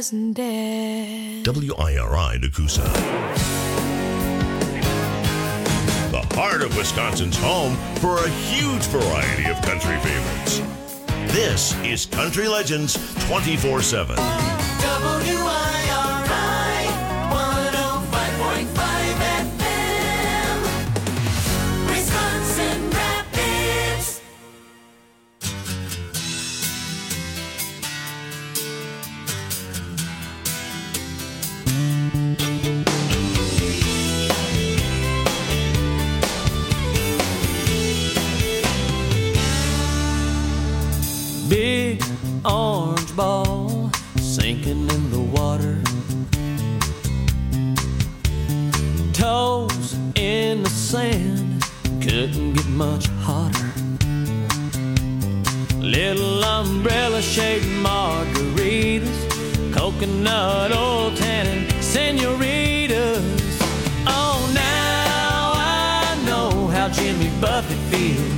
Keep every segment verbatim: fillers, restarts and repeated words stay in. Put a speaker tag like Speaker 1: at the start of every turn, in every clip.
Speaker 1: hasn't dead.
Speaker 2: W I R I Nakusa. The heart of Wisconsin's home for a huge variety of country favorites. This is Country Legends twenty-four seven.
Speaker 3: W I R I one oh five point five F M, Wisconsin Rapids.
Speaker 4: Big orange ball sinking in the water, toes in the sand, couldn't get much hotter. Little umbrella shaped margaritas, coconut oil tannin senoritas. Oh, now I know how Jimmy Buffett feels.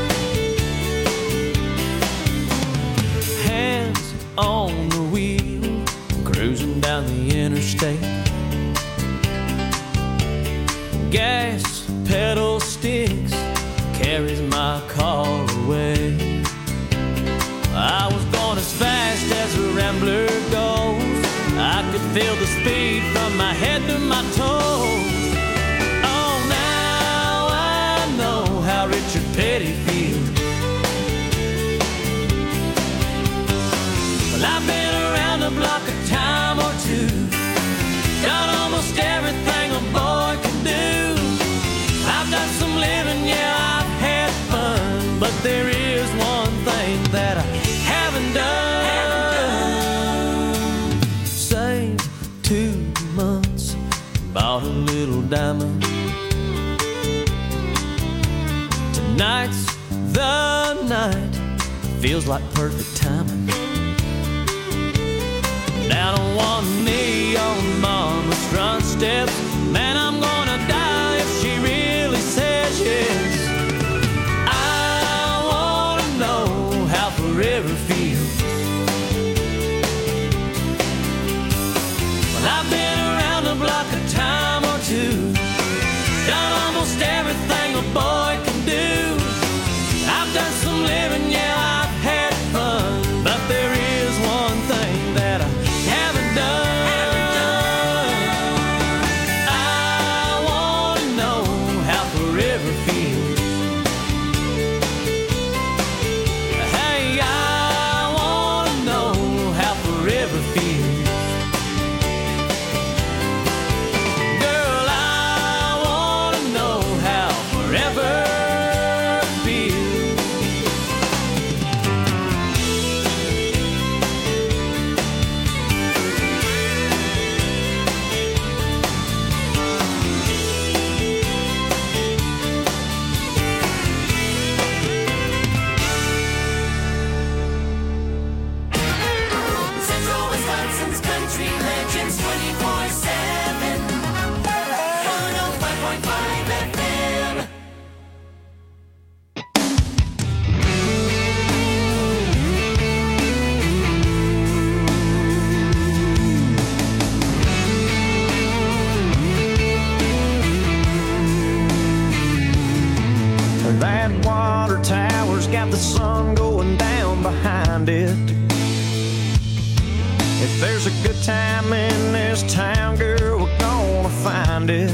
Speaker 4: Hands on the wheel, cruising down the interstate. Gas pedal sticks, carries my car away. I was going as fast as a rambler goes. I could feel the speed from my head to my toes. Oh, now I know how Richard Petty feels. I've been around the block a time or two, done almost everything a boy can do. I've done some living, yeah, I've had fun, but there is one thing that I haven't done. Saved two months, bought a little diamond. Tonight's the night, feels like perfect timing. Down on one knee on mama's front steps, man, I'm gonna die if she really says yes. I wanna know how forever feels. Well, I've been around the block a time or two, done almost everything a boy can do. I've done some living, yeah, I've had fun, but there is one thing that I haven't done. I wanna know how forever feels. Hey, I wanna know how forever feels. Girl, I wanna know how forever feels.
Speaker 3: Central Wisconsin's Country Legends twenty-four seven, one oh five point five F M.
Speaker 4: That water tower's got the sun going down behind it. If there's a good time in this town, girl, we're gonna find it.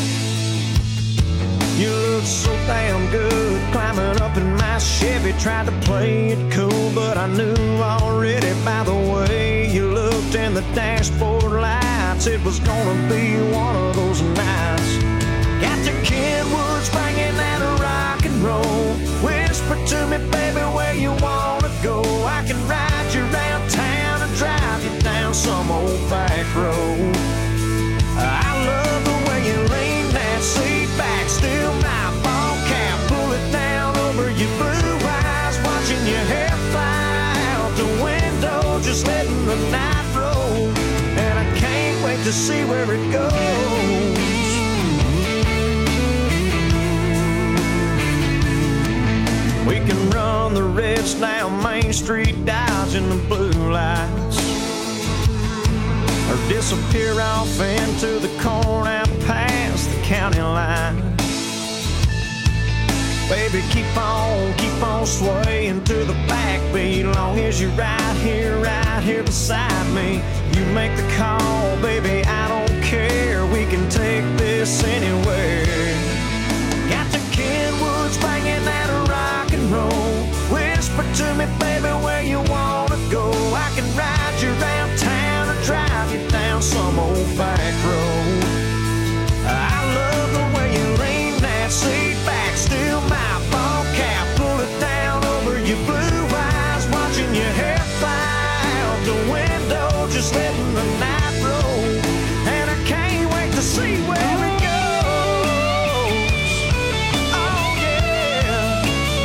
Speaker 4: You look so damn good climbing up in my Chevy. Tried to play it cool, but I knew already by the way you looked in the dashboard lights, it was gonna be one of those nights. Got the Kenwoods banging that rock and roll. Whisper to me, baby, where you wanna go. I can ride you around town and drive you down some old back road. I love the way you lean that seat back, still my ball cap, pull it down over your blue eyes, watching your hair fly out the window, just letting the night roll. And I can't wait to see where it goes. We can run the reds down Main Street, dodging the blue lights. or disappear off into the corn out past the county line. Baby, keep on, keep on swaying to the backbeat, long as you're right here, right here beside me. You make the call, baby, I don't care. We can take this anywhere. Got the Kenwoods banging that rock and roll. Whisper to me, baby, where you wanna go. I can ride you around town or drive you down some old back road. I love the way you lean that seat back, still my ball cap, pull it down over your blue eyes, watching your hair fly out the window, just letting the night roll. And I can't wait to see where it goes. Oh yeah.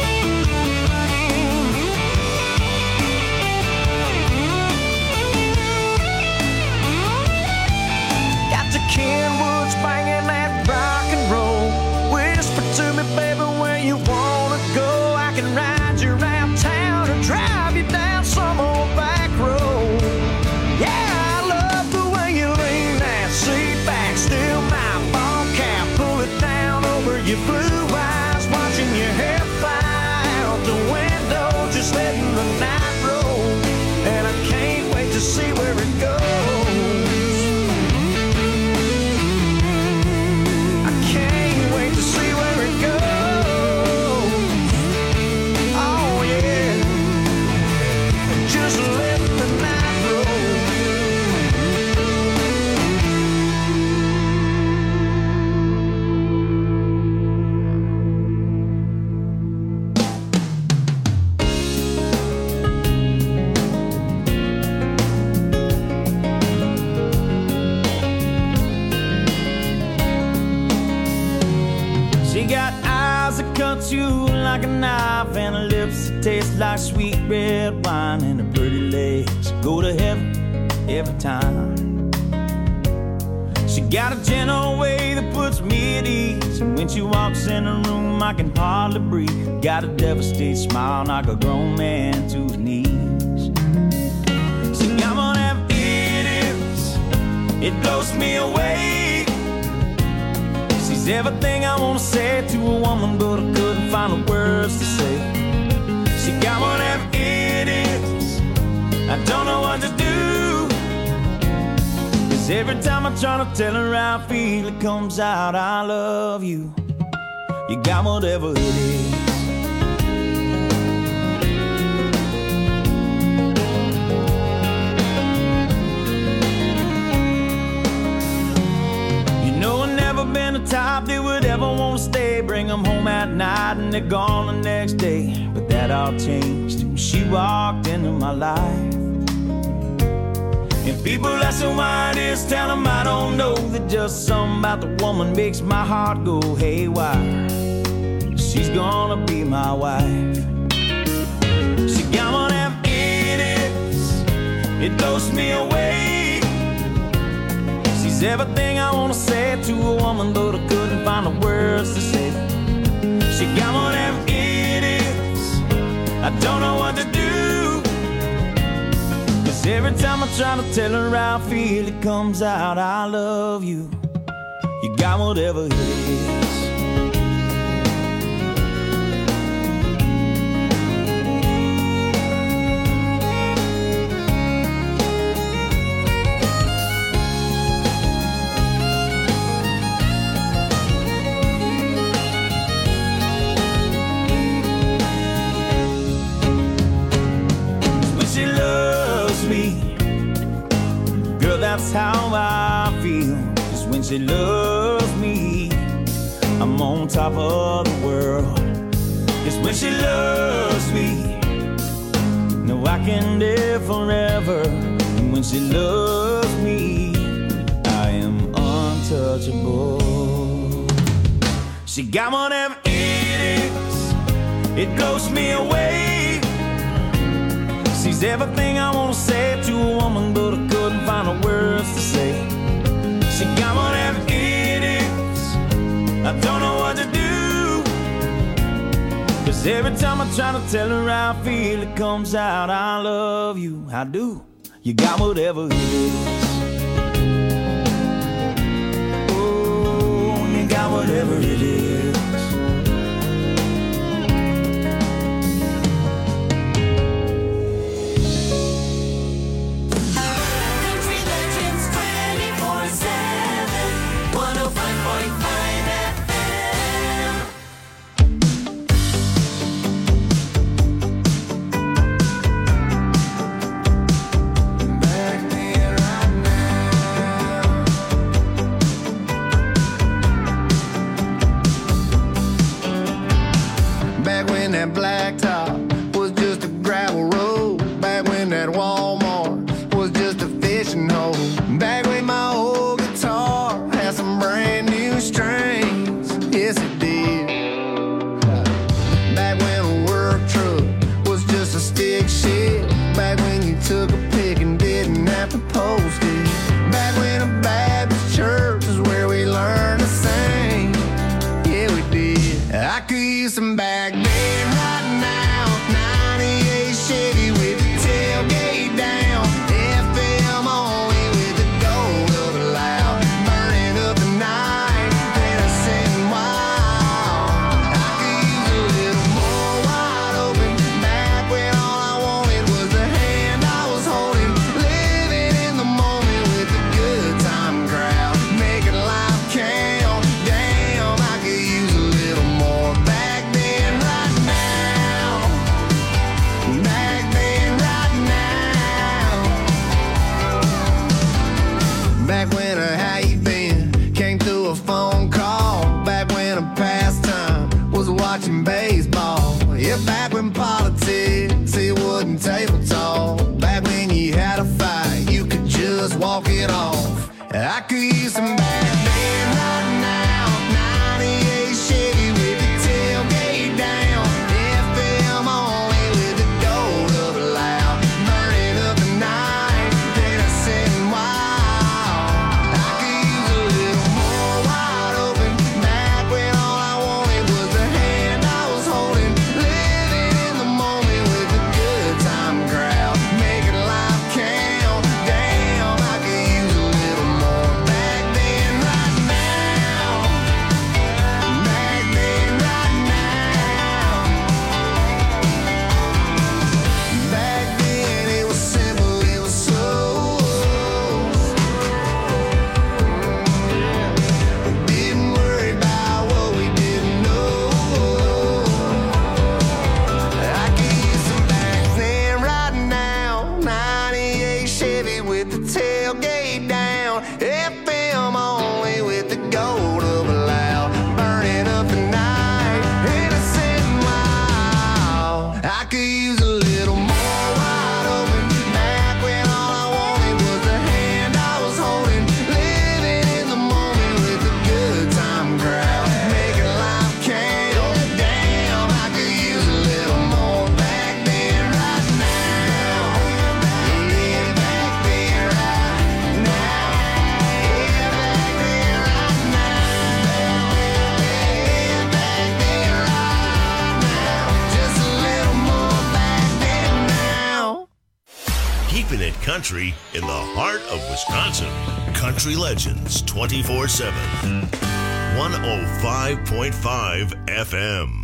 Speaker 4: Got the Kenwoods banging that rock and roll. Whisper to me, baby, where you wanna go. I can ride you around town or drive you down some old back road. Yeah, I love the way you lean that seat back, still my ball cap, pull it down over your blue eyes, watching your hair fly out the window, just letting the night roll. And I can't wait to see where it goes. I can't wait to see where it goes. Oh yeah, just let the night roll. She got eyes that cut you like a knife, and her lips that taste like sweet red wine, and her pretty legs go to heaven every time. She got a gentle way that puts me at ease, and when she walks in the room I can hardly breathe. Got a devastated smile, knock a grown man to his knees. See, I'm gonna have idiots, it blows me away. She's everything I wanna say to a woman, but I couldn't find the words to say. She got one of them idiots, I don't know what to do. Cause every time I try to tell her how I feel, it comes out, I love you. You got whatever it is. Been the type that would ever want to stay, bring them home at night and they're gone the next day. But that all changed when she walked into my life. And people ask me why it is, tell them I don't know, that just something about the woman makes my heart go haywire. She's gonna be my wife. She got one of them idiots, it blows me away. She's everything I wanna say to a woman, but I couldn't find the words to say. She got one of them idiots, I don't know what to do. Cause every time I try to tell her how I feel, it comes out, I love you. You got whatever it is. That's how I feel. Cause when she loves me, I'm on top of the world. Cause when she loves me, no, I can live forever. And when she loves me, I am untouchable. She got one of them idiots, it blows me away. She's everything I wanna say to a woman, but I couldn't find the words to say. She got one of them idiots, I don't know what to do. Cause every time I try to tell her how I feel, it comes out, I love you, I do. You got whatever it is.
Speaker 5: about whatever it is.
Speaker 3: Country Legends twenty-four seven, one oh five point five F M.
Speaker 5: Back then, right now. Back when that blacktop was just a gravel road. Back when that Walmart was just a fishing hole. Back when my old guitar had some brand new strings. Yes, it did. Back when a work truck was just a stick shift. Back when you took a pic and didn't have to post it. Back when a Baptist church was where we learned to sing. Yeah, we did. I could use some back then, right now. ninety-eight Chevy with the tailgate down. F M only with the gold of a loud. Burning up the night, then I sitting wild. I could use a little more wide open. Back when all I wanted was the hand I was holding. Living in the moment with the good time crowd. Making life count. Damn, I could use a little more. Back then, right now. Back then, right now. Back when a how you been came through a phone call. Back when a pastime was watching baseball. Yeah, back when politics it wasn't table talk. Back when you had a fight, you could just walk it off. I could use some back then, right now. ninety-eight Chevy with the tailgate down. F M only with the gold of a loud. Burning up the night, then I sitting wild. I could use a little more wide open. Back when all I wanted was the hand I was holding. Living in the moment with the good time crowd. Making life count. Damn, I could use a little more. Back then, right now. Back then, right now. Back then it was simple, it was slow. Didn't worry about what we didn't know. I could use some back then, right now. ninety-eight Chevy with the tailgate down. F M only with the gold of a loud. Burning up the night, innocent and wild. I could use a little more wide open. Back when all I wanted was the hand I was holding. Living in the moment with the good time crowd. Making life count. Damn, I could use a little more. Back then, right now. Yeah, back then, right now. Yeah, back then, right now. Yeah, back then, right now. Just a little more back then now.
Speaker 2: Keeping it country in the heart of Wisconsin. Country Legends twenty-four seven. one oh five point five F M.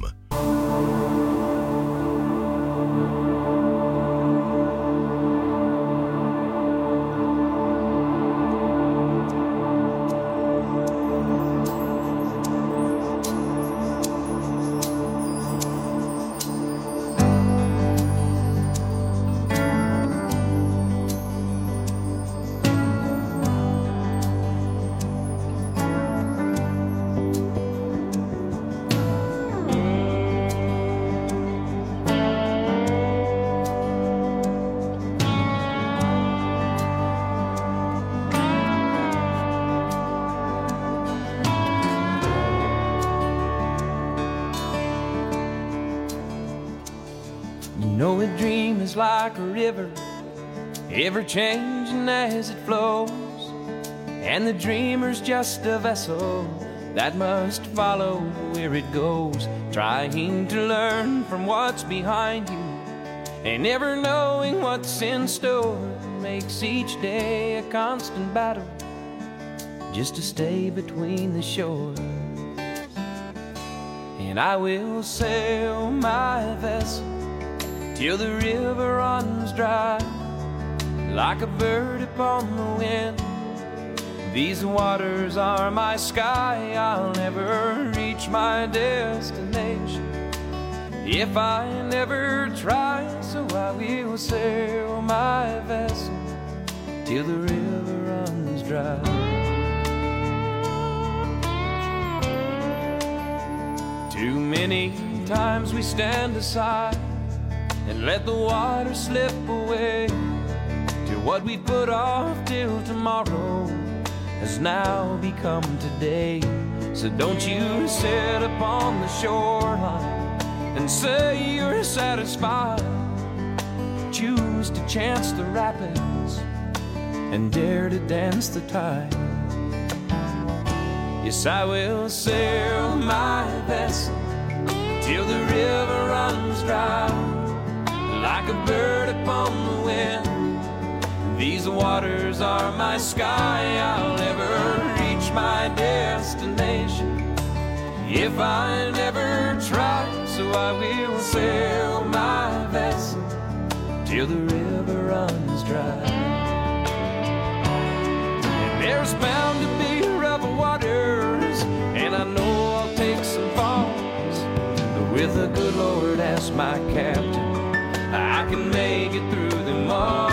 Speaker 6: You know a dream is like a river, ever changing as it flows, and the dreamer's just a vessel that must follow where it goes, trying to learn from what's behind you and never knowing what's in store. Makes each day a constant battle just to stay between the shore. and I will sail my vessel till the river runs dry. Like a bird upon the wind, these waters are my sky. I'll never reach my destination if I never try. So I will sail my vessel till the river runs dry. Too many times we stand aside and let the water slip away. What we put off till tomorrow has now become today. So don't you sit upon the shoreline and say you're satisfied. Choose to chance the rapids and dare to dance the tide. Yes, I will sail my vessel till the river runs dry. Like a bird upon the wind, these waters are my sky. I'll never reach my destination if I never try. So I will sail my vessel till the river runs dry. And there's bound to be rough waters, and I know I'll take some falls, but with the good Lord as my captain, I can make it through them all.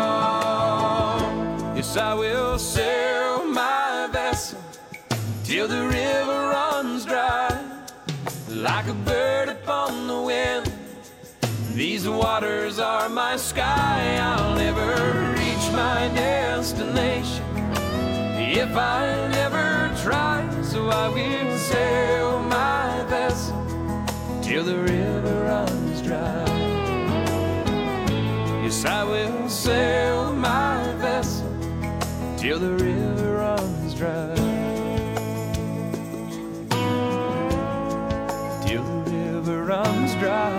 Speaker 6: Yes, I will sail my vessel till the river runs dry. Like a bird upon the wind, these waters are my sky. I'll never reach my destination if I never try. So I will sail my vessel till the river runs dry. Yes, I will sail my vessel till the river runs dry. Till the river runs dry.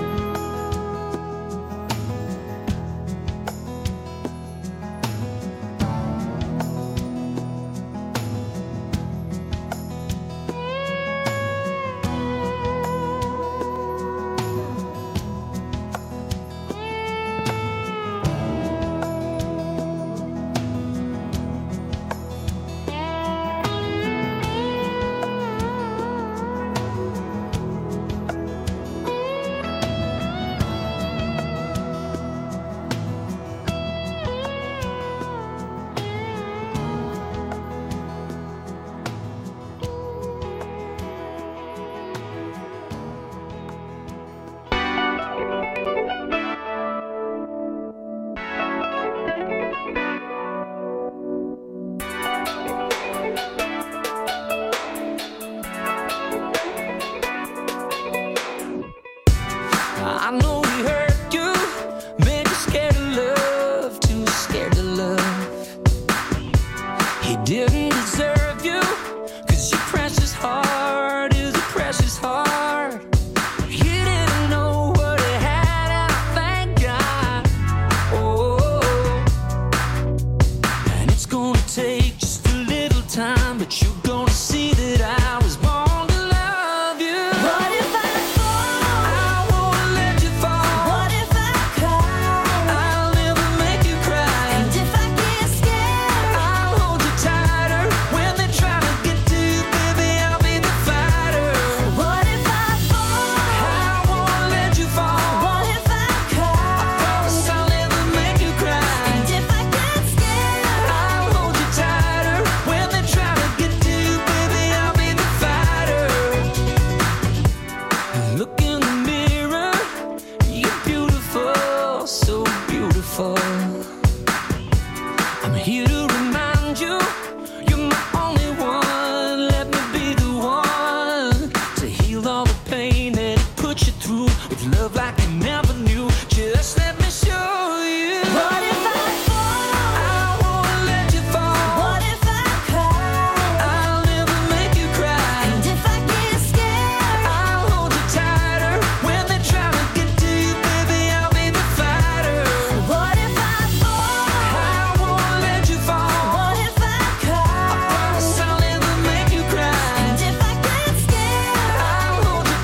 Speaker 1: I know he hurt you, made you scared of love, too scared to love. He didn't deserve you, cause your precious heart is a precious heart. You didn't know what he had, and I thank God. Oh, and it's gonna take just a little time, but you're gonna see that I was born. I'm here to remind you, you're my only one. Let me be the one to heal all the pain that it put you through, with love like you never knew. Just let me show you. What if I fall? I won't let you fall. What if I cry? I'll never make you cry. And if I get scared, I'll hold you tighter. When they try to get to you, baby, I'll be the fighter. What if I fall? I won't let you fall. What if I cry? I promise I'll never make you cry. And if I get scared, I'll hold you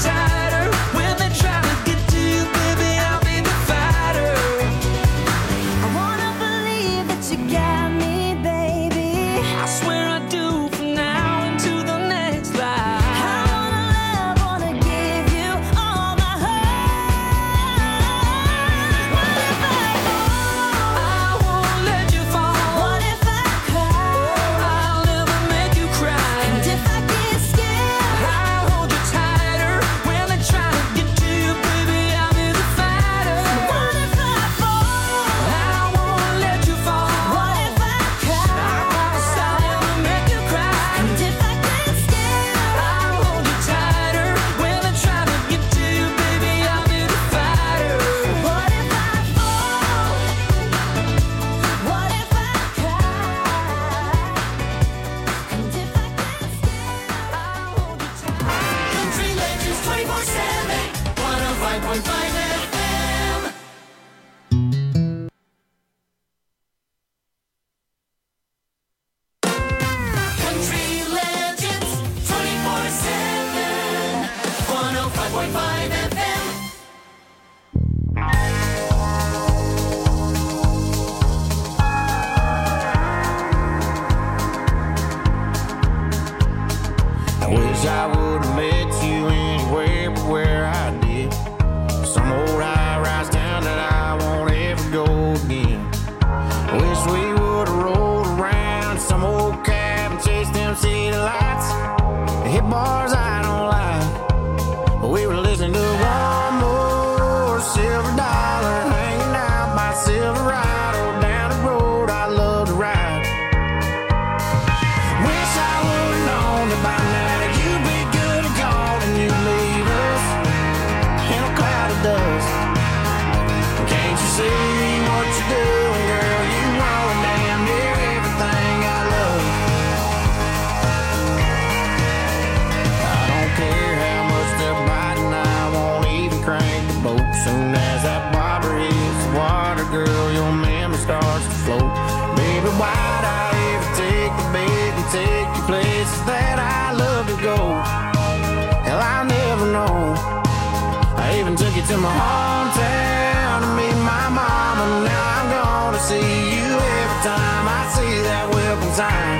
Speaker 4: girl, your memory starts to float. Baby, why'd I ever take the bait and take you places that I love to go? Hell, I'll never know. I even took you to my hometown to meet my mama. Now I'm gonna see you every time I see that welcome sign.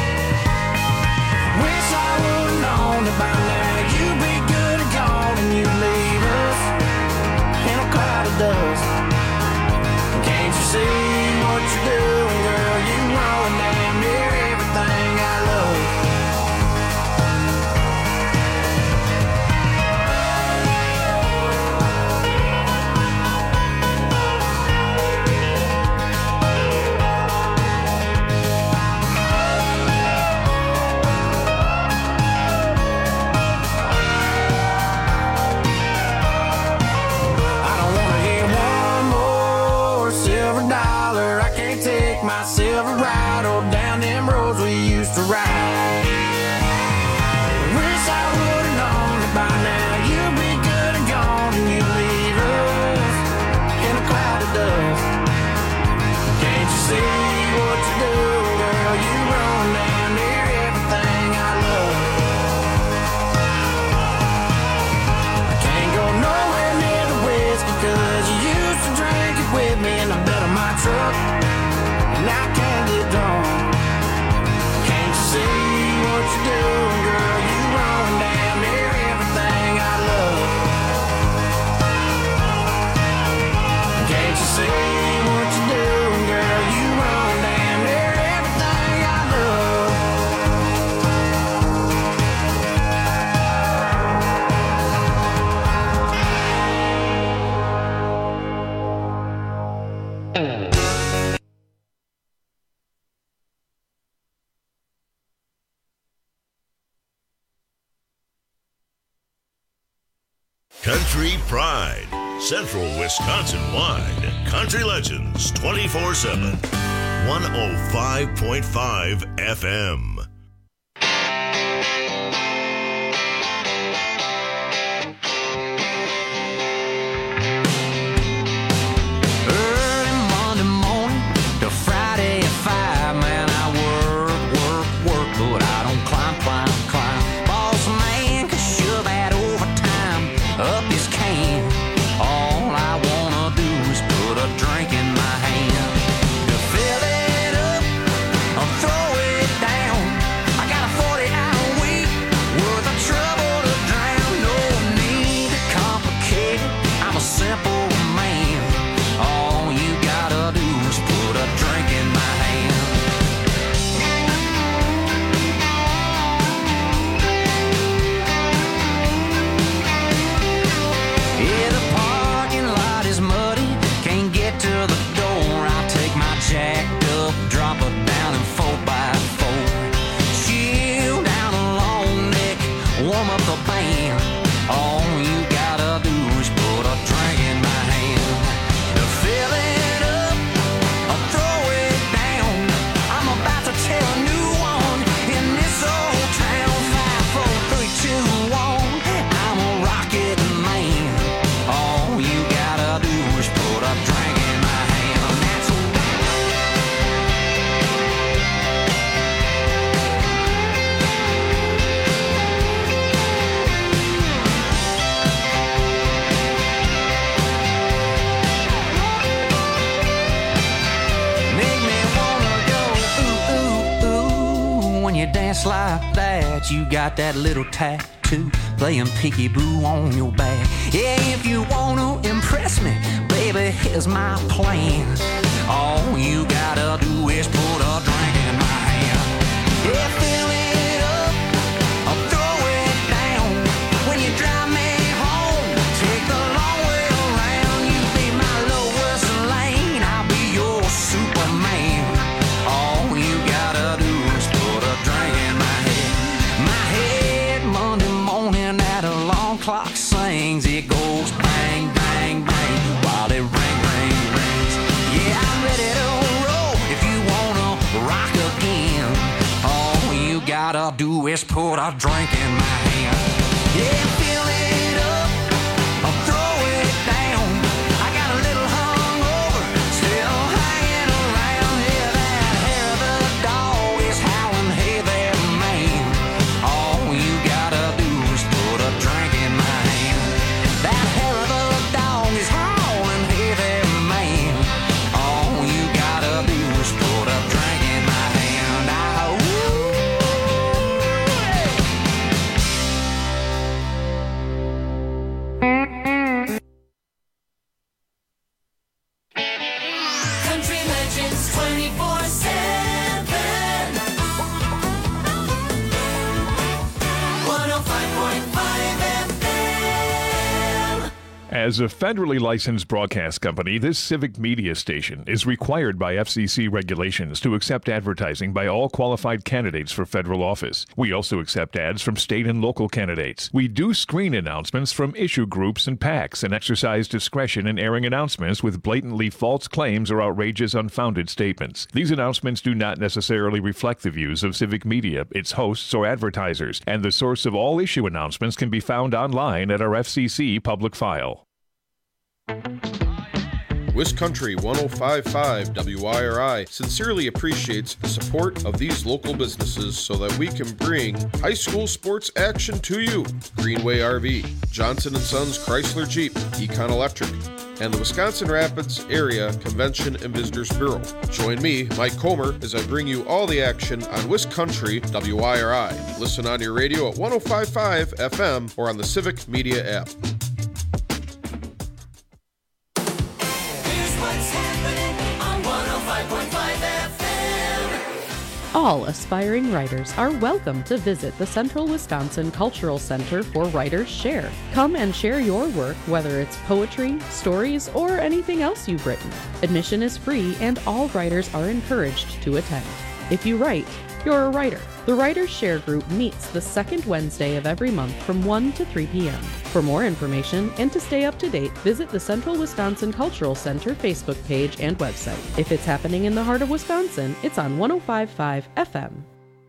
Speaker 4: Wish I would've known that by now you'd be good and gone and you'd leave us in a cloud of dust. Can't you see what you're doing, girl? You ruin damn near everything I love. Silver ride or down them roads we used to ride. Wish I would've known that by now you'd be good and gone and you'd leave us in a cloud of dust. Can't you see what you do, girl? You run down near everything I love. I can't go nowhere near the whiskey cause you used to drink it with me in the bed of my truck. And I can't get drunk. Can't you see what you're doing, girl? You run down near everything I love. Can't you see what you're doing, girl? You run down near everything I love.
Speaker 2: Country Pride, Central Wisconsin-wide. Country Legends twenty-four seven. one oh five point five F M.
Speaker 1: Early Monday morning to Friday at five, man, I work, work, work, but I don't climb, climb, climb. Boss man can shove that overtime up his can. All I wanna do is put a drink in my hand. To fill it up or throw it down. I got a forty hour week worth of trouble to drown. No need to complicate it, I'm a simple man. All you gotta do is put a drink in my hand. Yeah, the parking lot is muddy, can't get to the door. I take my jacked up, drop it down in four by four. Chill down a long neck, warm up the band. All you gotta do is put a drink in my hand. To fill it up or throw it down, I'm about to tell a new one in this old town. Five, four, three, two, one, I'm a rocket man. All you gotta do is put a drink in my hand. That's make me wanna go ooh, ooh, ooh. When you dance like that, you got that little tattoo playing peekaboo on your back. Yeah, if you wanna impress me, baby, here's my plan. All you gotta do is put a drink in my hand. Yeah, fill it up or throw it down. When you drive me home, take the long way around. You be my lowest lane, I'll be your Superman. All you gotta do is put a drink in my head. My head Monday morning at alarm clock sings. It goes bang, bang, bang while it ring, ring, rings. Yeah, I'm ready to roll if you wanna rock again. All you gotta do is put a drink in my hand. Yeah, fill it up or throw it down. I got a little hungover, still
Speaker 3: Legends twenty-four seven. one oh five point five F M.
Speaker 7: As a federally licensed broadcast company, this civic media station is required by F C C regulations to accept advertising by all qualified candidates for federal office. We also accept ads from state and local candidates. We do screen announcements from issue groups and PACs and exercise discretion in airing announcements with blatantly false claims or outrageous, unfounded statements. These announcements do not necessarily reflect the views of civic media, its hosts, or advertisers, and the source of all issue announcements can be found online at our F C C public file.
Speaker 8: Wiscountry one oh five point five W I R I sincerely appreciates the support of these local businesses so that we can bring high school sports action to you. Greenway R V, Johnson and Sons Chrysler Jeep, Econ Electric, and the Wisconsin Rapids Area Convention and Visitors Bureau. Join me, Mike Comer, as I bring you all the action on Wiscountry W I R I. Listen on your radio at one oh five point five F M or on the Civic Media app.
Speaker 9: All aspiring writers are welcome to visit the Central Wisconsin Cultural Center for Writers Share. Come and share your work, whether it's poetry, stories, or anything else you've written. Admission is free and all writers are encouraged to attend. If you write, you're a writer. The Writers Share group meets the second Wednesday of every month from one to three p.m. For more information and to stay up to date, visit the Central Wisconsin Cultural Center Facebook page and website. If it's happening in the heart of Wisconsin, it's on one oh five point five F M.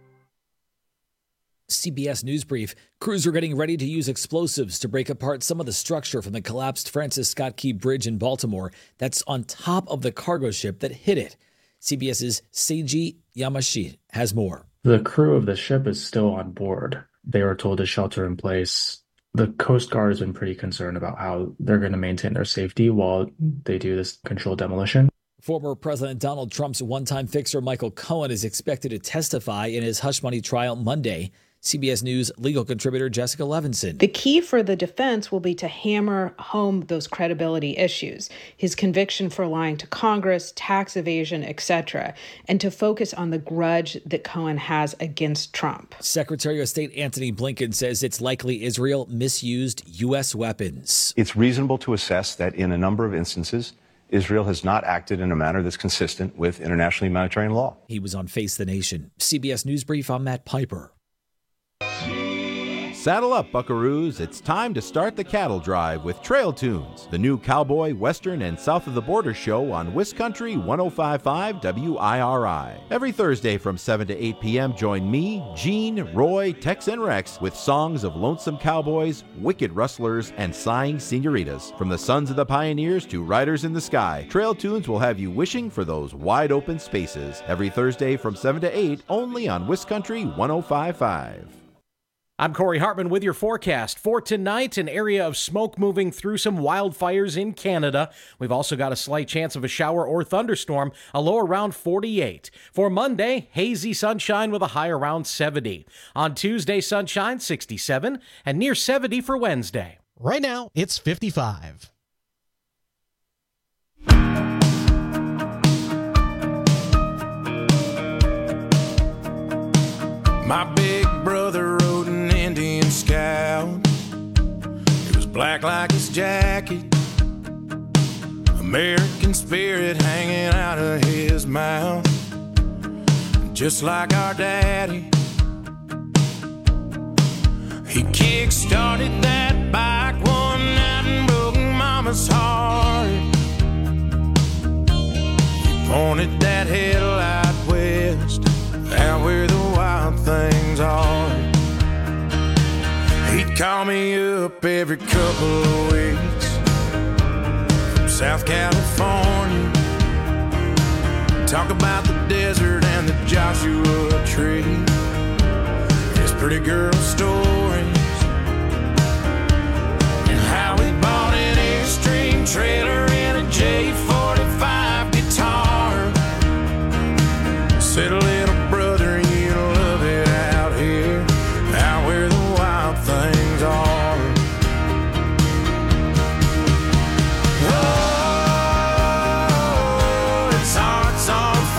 Speaker 10: C B S News Brief. Crews are getting ready to use explosives to break apart some of the structure from the collapsed Francis Scott Key Bridge in Baltimore that's on top of the cargo ship that hit it. CBS's Seiji Yamashita has more.
Speaker 11: The crew of the ship is still on board. They were told to shelter in place. The Coast Guard has been pretty concerned about how they're going to maintain their safety while they do this controlled demolition.
Speaker 10: Former President Donald Trump's one-time fixer Michael Cohen is expected to testify in his hush money trial Monday. C B S News legal contributor Jessica Levinson.
Speaker 12: The key for the defense will be to hammer home those credibility issues, his conviction for lying to Congress, tax evasion, et cetera, and to focus on the grudge that Cohen has against Trump.
Speaker 10: Secretary of State Antony Blinken says it's likely Israel misused U S weapons.
Speaker 13: It's reasonable to assess that in a number of instances, Israel has not acted in a manner that's consistent with international humanitarian law.
Speaker 10: He was on Face the Nation. C B S News Brief, I'm Matt Piper.
Speaker 14: Saddle up, buckaroos. It's time to start the cattle drive with Trail Tunes, the new cowboy, western, and south of the border show on Wiscountry one oh five point five W I R I. Every Thursday from seven to eight p.m., join me, Gene, Roy, Tex, and Rex with songs of lonesome cowboys, wicked rustlers, and sighing senoritas. From the sons of the pioneers to riders in the sky, Trail Tunes will have you wishing for those wide open spaces. Every Thursday from seven to eight, only on Wiscountry one oh five point five.
Speaker 15: I'm Corey Hartman with your forecast. For tonight, an area of smoke moving through some wildfires in Canada. We've also got a slight chance of a shower or thunderstorm, a low around forty-eight. For Monday, hazy sunshine with a high around seventy. On Tuesday, sunshine, sixty-seven, and near seventy for Wednesday.
Speaker 16: Right now, it's fifty-five.
Speaker 17: My big brother rode an Indian Scout. It was black like his jacket, American spirit hanging out of his mouth. Just like our daddy, he kick-started that bike one night and broke Mama's heart. He pointed that headlight west, out where the wild things are. He'd call me up every couple of weeks from South California, talk about the desert and the Joshua Tree, his pretty girl stories, and how he bought an Airstream trailer and a J forty-five guitar. Said, little brother, you love it out here, out where the wild things are. Oh, it's hearts on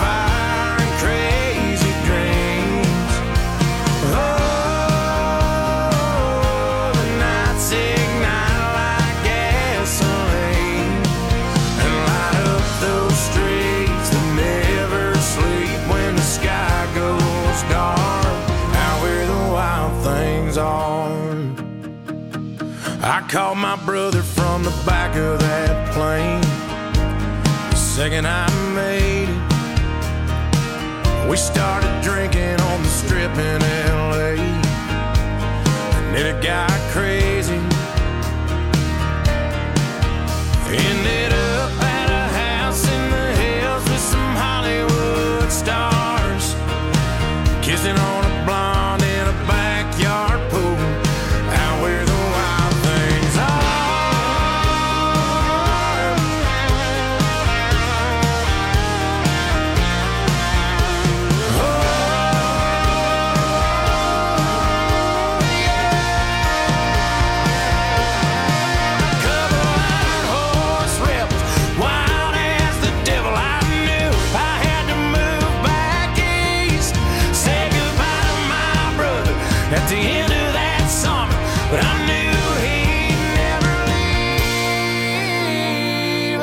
Speaker 17: called my brother from the back of that plane. The second I made it, we started drinking on the strip in L A, and then it got crazy. Ended up at a house in the hills with some Hollywood stars, kissing on a blonde in a backyard pool, out where the wild things are. At the end of that summer, but I knew he'd never leave.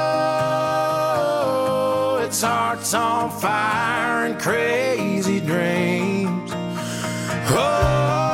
Speaker 17: Oh, its heart's on fire and crazy dreams. Oh.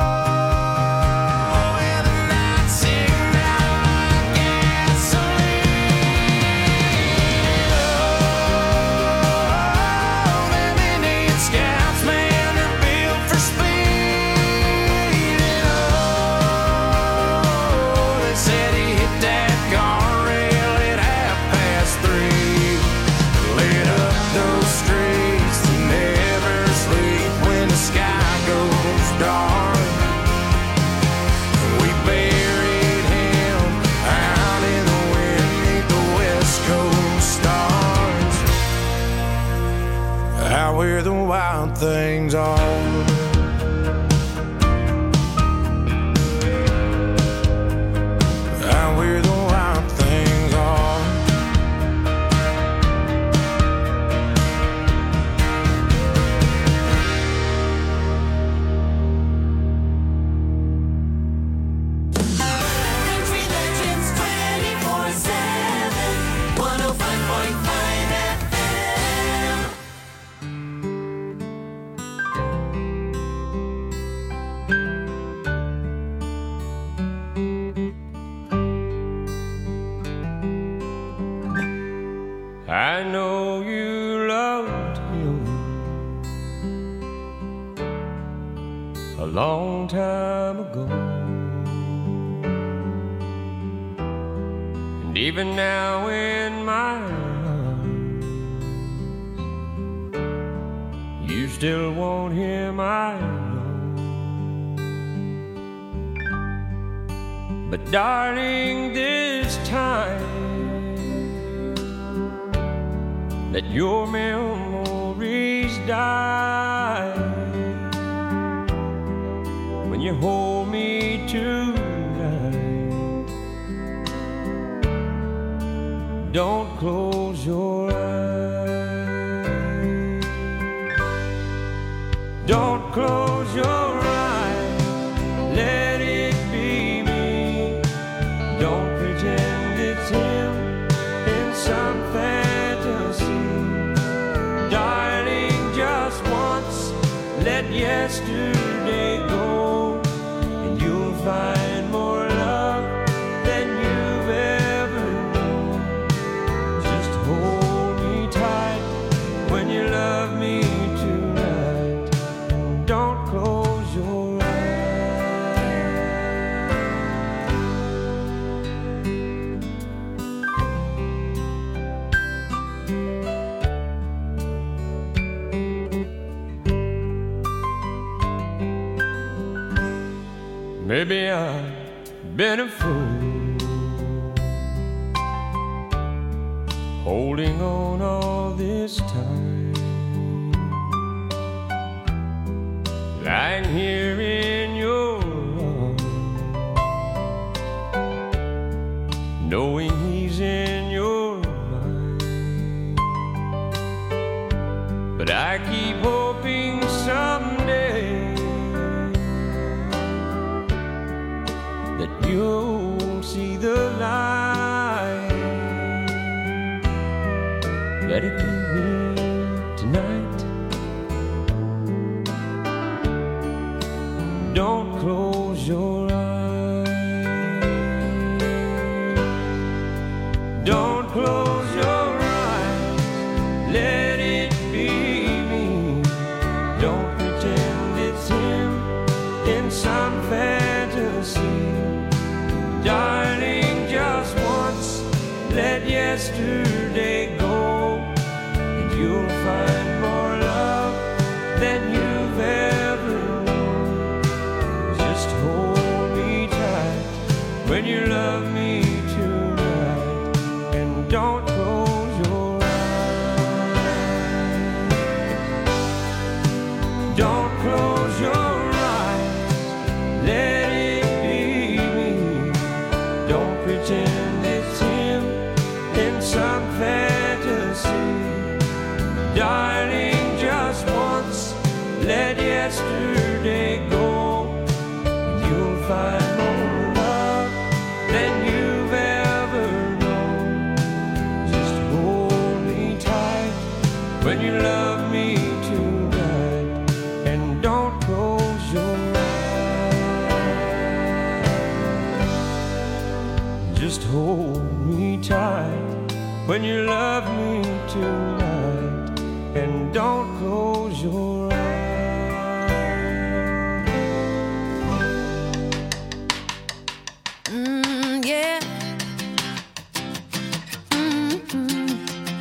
Speaker 17: Where the wild things are. Out where the wild things are.
Speaker 3: Country Legends twenty-four seven, one oh five point five F M.
Speaker 6: I know you loved him a long time ago, and even now in my arms, you still want him, I know. But darling, this time let your memories die when you hold me tonight. Don't close your eyes. Don't close your eyes. Let it be me. Don't pretend it's him in some fantasy. Darling, just once, let yesterday go, and you'll find more love than you've ever known. Just hold me tight when you love me tonight. Don't close your Maybe I've been a fool, holding on all this time, lying here in your arms, knowing he's in your mind. But I keep hoping someday that you'll see the light. Let it be me tonight. Don't close your eyes.
Speaker 1: yesterday go, and you'll find more love than you've ever known. Just hold me tight when you love me tonight, and don't close your eyes. Don't close your eyes, let it be me. Don't pretend it's him in some fantasy. Darling, just once, let yesterday go, and you'll find more love than you've ever known. Just hold me tight when you love me tonight, and don't close your eyes. Just hold me tight when you love me tonight, and don't close your eyes.
Speaker 3: Mm, yeah. Mm-mm.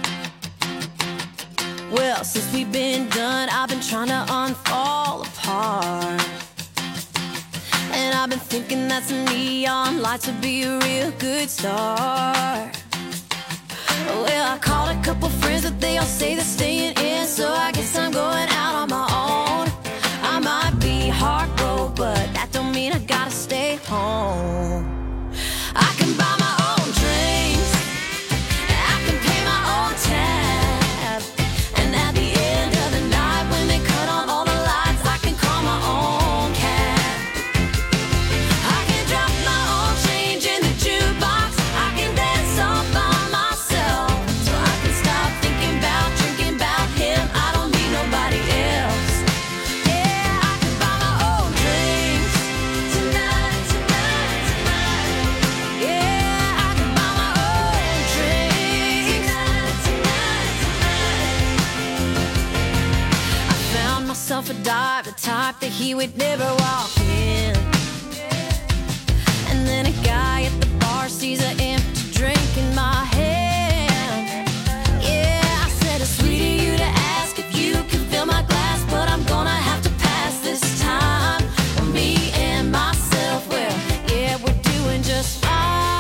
Speaker 3: Well, since we've been done, I've been trying to unfall apart. And I've been thinking that some neon lights would be a real good start. Well, I called a couple friends, but they all say they're staying in, so I guess I'm going out on my own. I might be heartbroken, but that don't mean I gotta stay home. I can buy my own drinks, I can pay my own tab, and at the end of the night, when they cut on all the lights, I can call my own cab. I can drop my own change in the jukebox, I can dance all by myself, so I can stop thinking about drinking about him. I don't need nobody else. Yeah, I can buy my own drinks tonight, tonight, tonight. Yeah, I can buy my own drinks tonight, tonight, tonight. I found myself a dive, the type that he would never walk in. And then a guy at the bar sees an empty drink in my hand. Yeah, I said it's sweet of you to ask if you can fill my glass, but I'm gonna have to pass this time. Me and myself, well, yeah, we're doing just fine.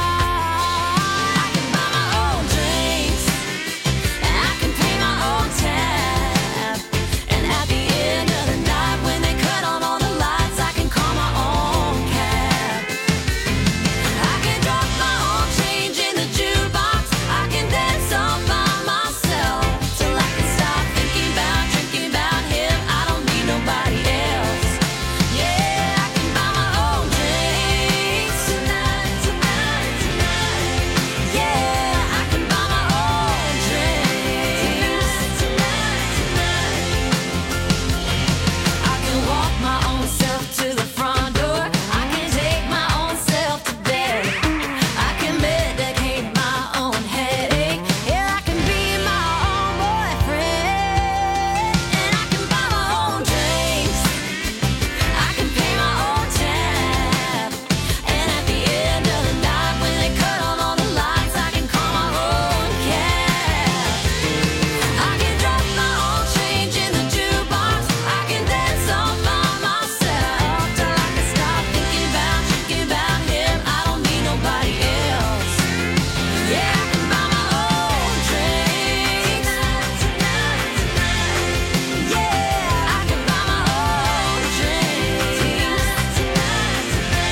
Speaker 3: I can buy my own drinks, I can pay my own tab, and at the end of the night, when they cut on all the lights, I can call my own cab. I can drop my own change in the jukebox, I can dance all by myself, till I can stop thinking about drinking about him. I don't need nobody else. Yeah, I can buy my own drinks tonight, tonight, tonight. Yeah, I can buy my own drinks tonight, tonight, tonight. I can walk my own self to the front door, I can take my own self to bed, I can medicate my own headache. Yeah, I can be my own boyfriend, and I can buy my own drinks, I can pay my own tab, and at the end of the night, when they cut on all the lights, I can call my own cab. I can drop my own change in the jukebox, I can dance all by myself, till I can stop thinking about drinking about him. I don't need nobody else. Yeah, I can buy my own drinks tonight, tonight, tonight. Yeah, I can buy my own drinks tonight, tonight,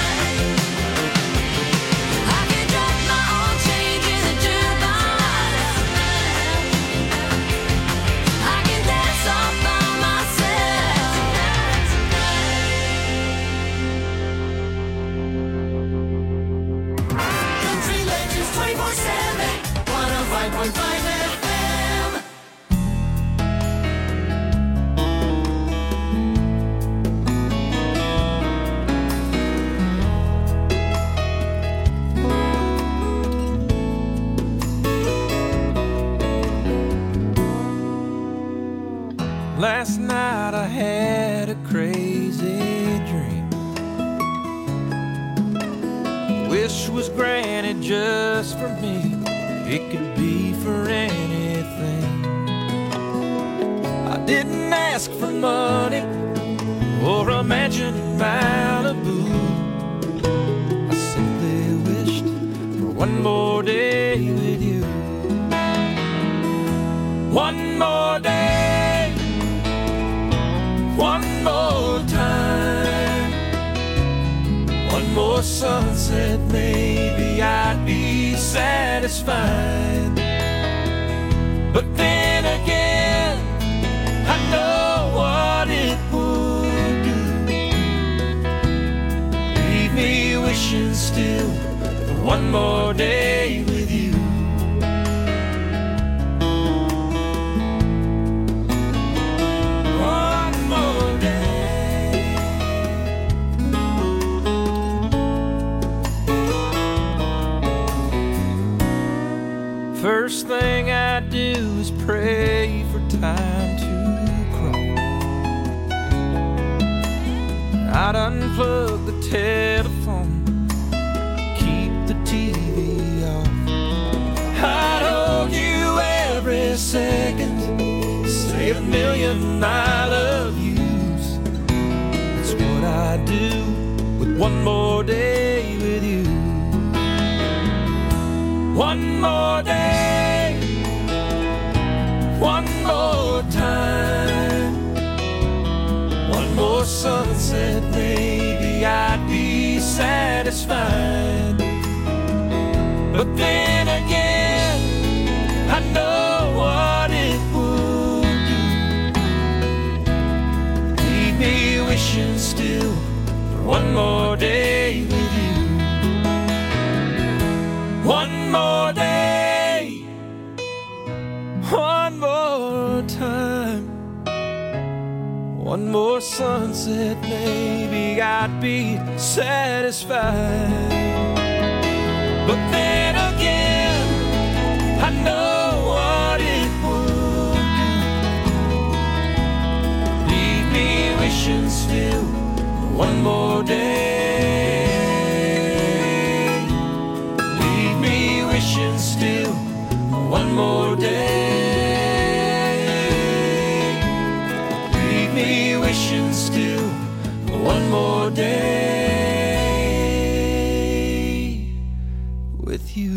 Speaker 3: tonight. I can drop my own change in the jukebox, I can dance all by myself tonight, tonight. Country Legends twenty-four seven, one oh five point five F M.
Speaker 1: Last night I had a crazy dream. Wish was granted just for me. It could be
Speaker 6: pay for anything. I didn't ask for money or a mansion in Malibu. I simply wished for one more day with you. One more day, one more time, one more sunset, maybe I'd be satisfied. But then again, I know what it would do. Leave me wishing still for one more day with you. First thing I do is pray for time to crawl. I'd unplug the telephone, keep the T V off. I'd hold you every second, say a million I love yous. That's what I do with one more day with you. One more day, one more time, one more sunset, maybe I'd be satisfied. But then again, I know what it would do. Leave me wishing still for one more day with you. One more day, one more time, one more sunset, maybe I'd be satisfied. But then again, I know what it would do. Leave me wishing still for one more day. Still one more day. Leave me wishing still one more day with you.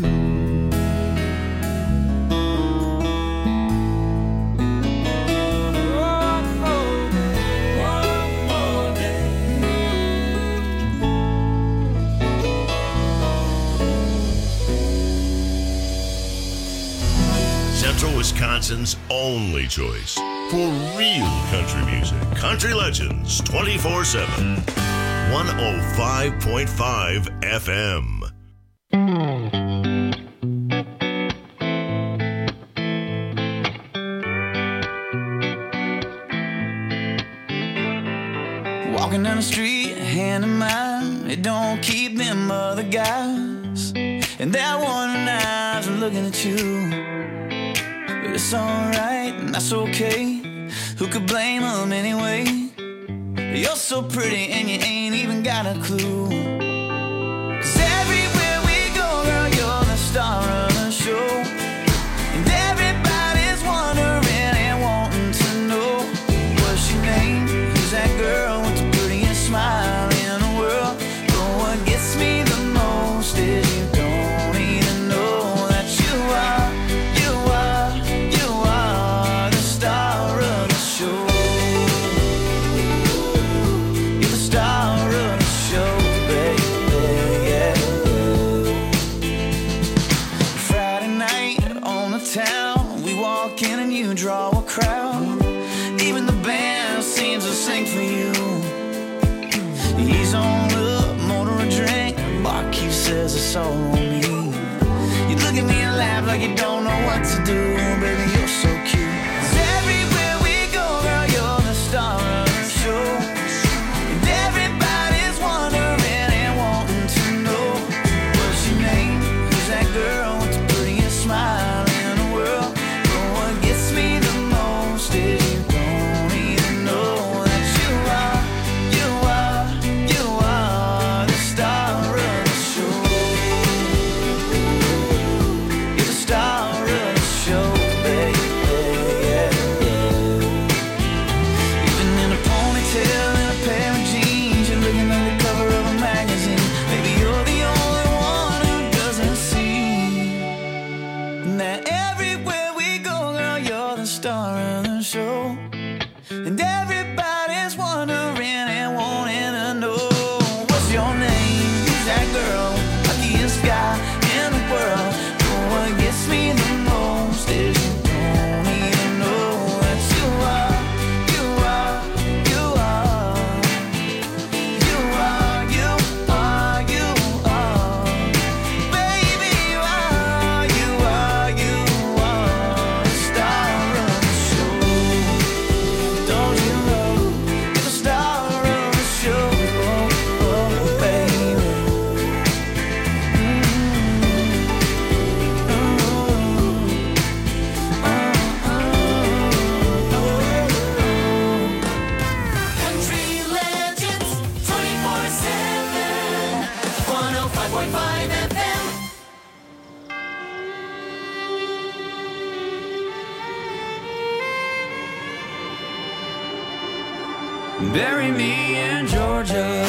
Speaker 2: Wisconsin's only choice for real country music. Country Legends twenty-four seven. one oh five point five F M.
Speaker 18: Walking down the street, hand in mine, it don't keep them other guys. And that one eyes are looking at you. It's alright, and that's okay. Who could blame them anyway? You're so pretty and you ain't even got a clue. 'Cause everywhere we go, girl, you're the star of the show. And everybody's wondering and wanting to know, what's your name? Who's that girl with the prettiest smile in the world? But what gets me the most is you don't even know that you are. Draw a crowd, even the band seems to sing for you. He's on up, motor a drink, barkeep says it's all on me. You look at me and laugh like you don't know what to do, baby, you're so cute. 'Cause everywhere we go, girl, you're the star of the show. And everybody's wondering and wanting to know, what's your name? Who's that girl with the prettiest smile in the world? But what gets me the most is you don't even know that you are, you are, you are the star of the show. You're the star of the show. bury me in Georgia.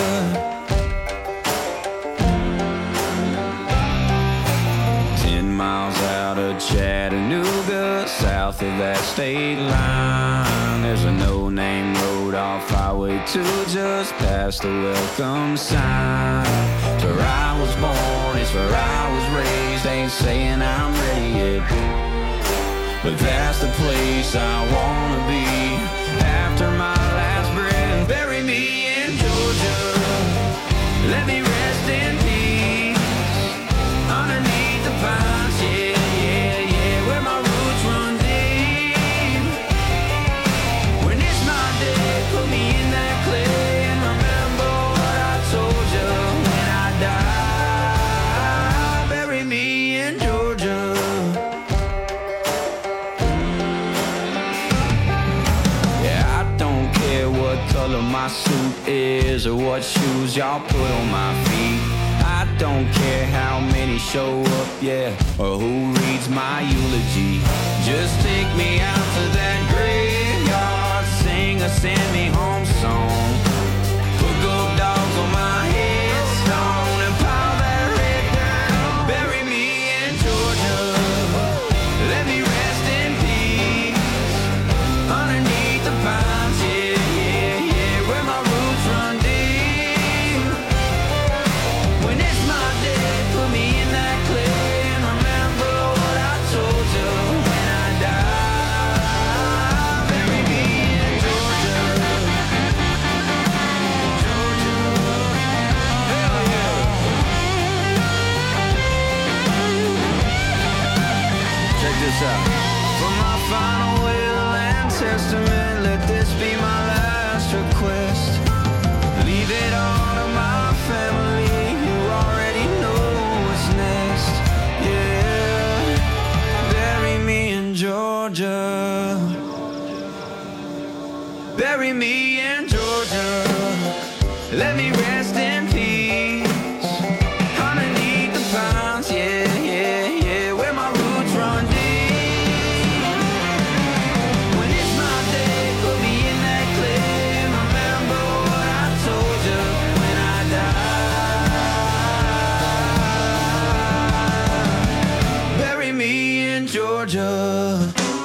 Speaker 18: Ten miles out of Chattanooga, south of that state line, there's a no-name road off Highway two, just past the welcome sign. It's where I was born, it's where I was raised, ain't saying I'm ready yet, but that's the place I wanna be after my last breath. Bury me in Georgia, let me rest in peace underneath the pines, yeah, yeah, yeah, where my roots run deep. When it's my day, put me in that clay and remember what I told you when I die. Bury me in Georgia. Color my suit is or what shoes y'all put on my feet. I don't care how many show up, yeah, or who reads my eulogy. Just take me out to that graveyard, sing a send me home song, put gold dogs on my headstone and pile that red down. Bury me in Georgia, let me rest in peace underneath the pines, yeah. For my final will and testament, let this be my last request. Leave it all to my family, you already know what's next. Yeah, bury me in Georgia, bury me in Georgia, let me rest in peace underneath the pines, yeah, yeah, yeah, where my roots run deep. Georgia.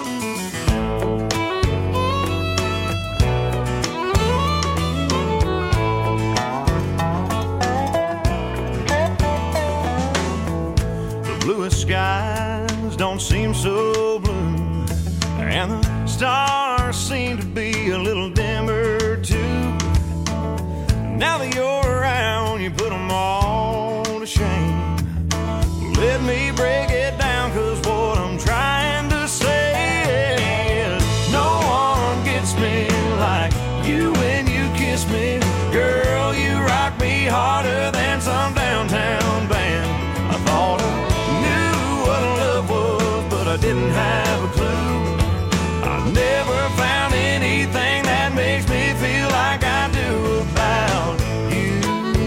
Speaker 4: The bluest skies don't seem so blue, and the stars seem to be a little dimmer too. Now that you're around, you put them all to shame. Let me break it down, 'cause what I'm trying to say is no one gets me like you when you kiss me. Girl, you rock me harder than some downtown band. I thought I knew what love was, but I didn't have a clue. I never found anything that makes me feel like I do about you.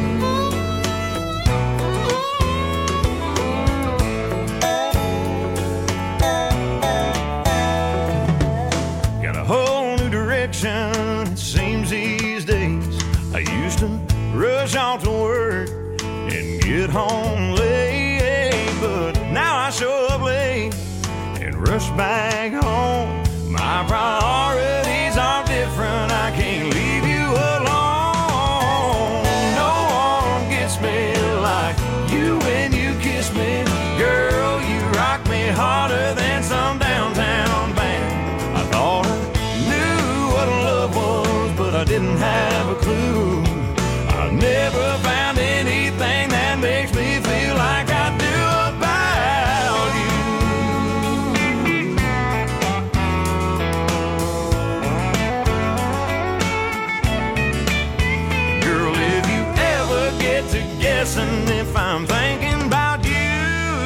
Speaker 4: Got a whole new direction, it seems these days. I used to rush off to work and get home late, but now I show up late and rush back home. My priorities are different, I can't leave you alone. No one gets me like you when you kiss me. Girl, you rock me harder than some downtown band. I thought I knew what love was, but I didn't have a clue. I never found anything that makes me feel like I do about you. Girl, if you ever get to guessing if I'm thinking about you,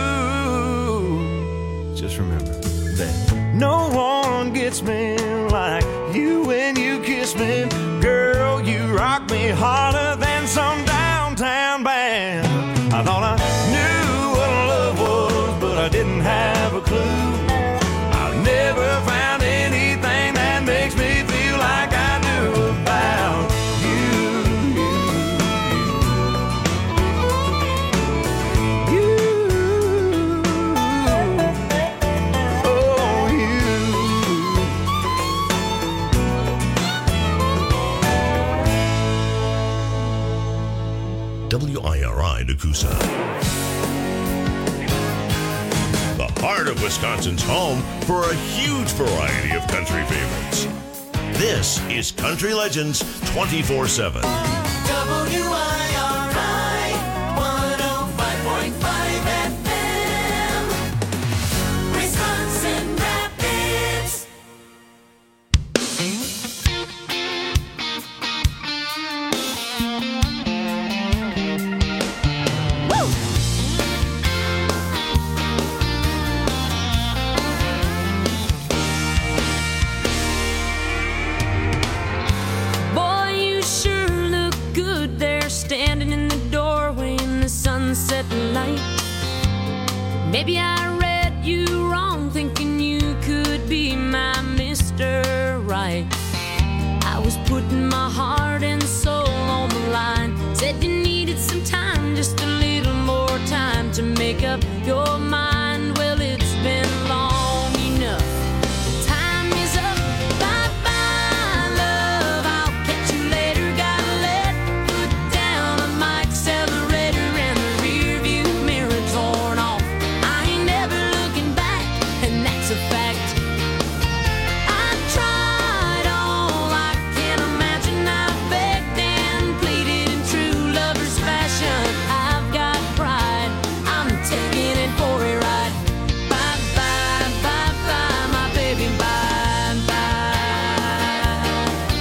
Speaker 4: just remember that no one gets me like you when you kiss me. Girl, you rock me harder than some downtown band. I thought I knew what love was, but I didn't have a clue. I've never found anything that makes me feel like I do about
Speaker 2: Coosa. The heart of Wisconsin's home for a huge variety of country favorites. This is Country Legends twenty-four seven.
Speaker 1: W I R I one oh five point five F M, Wisconsin Rapids. Woo! Boy, you sure look good there, standing in the doorway in the sunset light. Maybe I read you wrong, thinking you could be my Mister Right. I was putting my heart and soul on the line. Said you needed some time, just a little more time to make up your mind. Well, it's been long enough. Time is up. Bye bye, love. I'll catch you later. Gotta let foot down on my accelerator and the rear view mirror torn off. I ain't never looking back, and that's a fact. I tried all I can imagine. I begged and pleaded in true lover's fashion. I've got pride. I'm taking it for a ride. Bye bye, bye bye, my baby. Bye bye.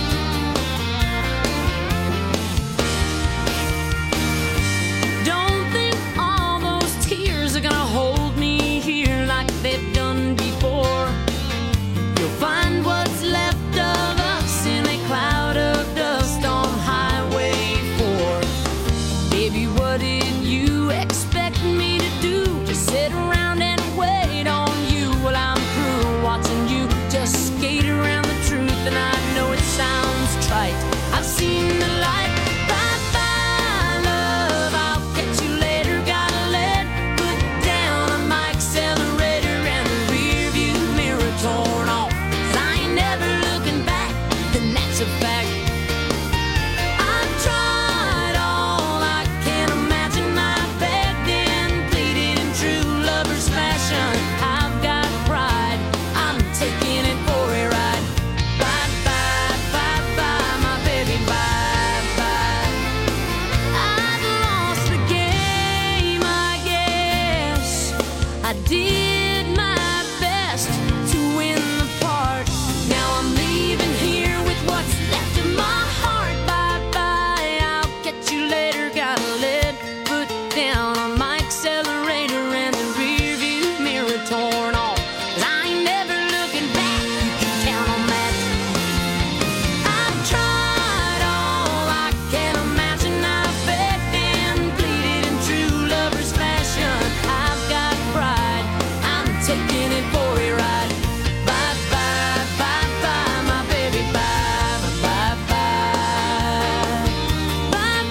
Speaker 1: Don't think all those tears are gonna hold me here like they've done before. You'll find what's left of us in a cloud of dust on Highway four. Baby, what did you expect me to do? Just sit around and wait on you? Well, I'm through watching you just skate around the truth, and I know it sounds trite. I've seen the light. Bye bye, love. I'll catch you later. Gotta let foot down on my accelerator and the rear view mirror torn off. 'Cause I ain't never looking back, and that's a fact. I've tried all I can imagine. I begged and pleaded in true lover's fashion. I've got pride. I'm taking it for a ride. Bye bye, bye bye, my baby. Bye bye. I've lost the game, I guess. I did my best to win the part. Now I'm leaving here with what's left of my heart. Bye bye, I'll catch you later. Gotta let foot down on my accelerator and the rear view mirror torn off. 'Cause I ain't never looking back, you can count on that. I've tried all I can imagine. I've begged and pleaded in true lover's fashion. I've got pride. I'm taking it for a ride. Bye bye, bye bye, my baby. Bye bye, bye. Bye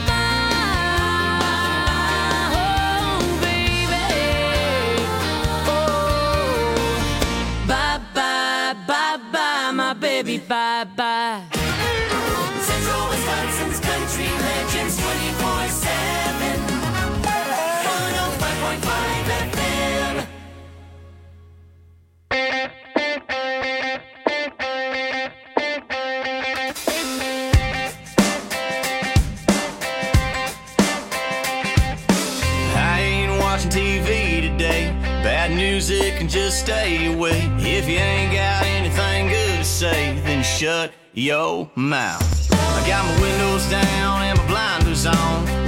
Speaker 1: bye, oh baby. Oh, bye bye, bye bye, my baby. Bye bye. Central Wisconsin's Country Legends twenty-four seven. one oh five point five F M.
Speaker 18: I ain't watching T V today. Bad music can just stay away. If you ain't got anything good to say, then shut your mouth. I got my windows down and my blinders on.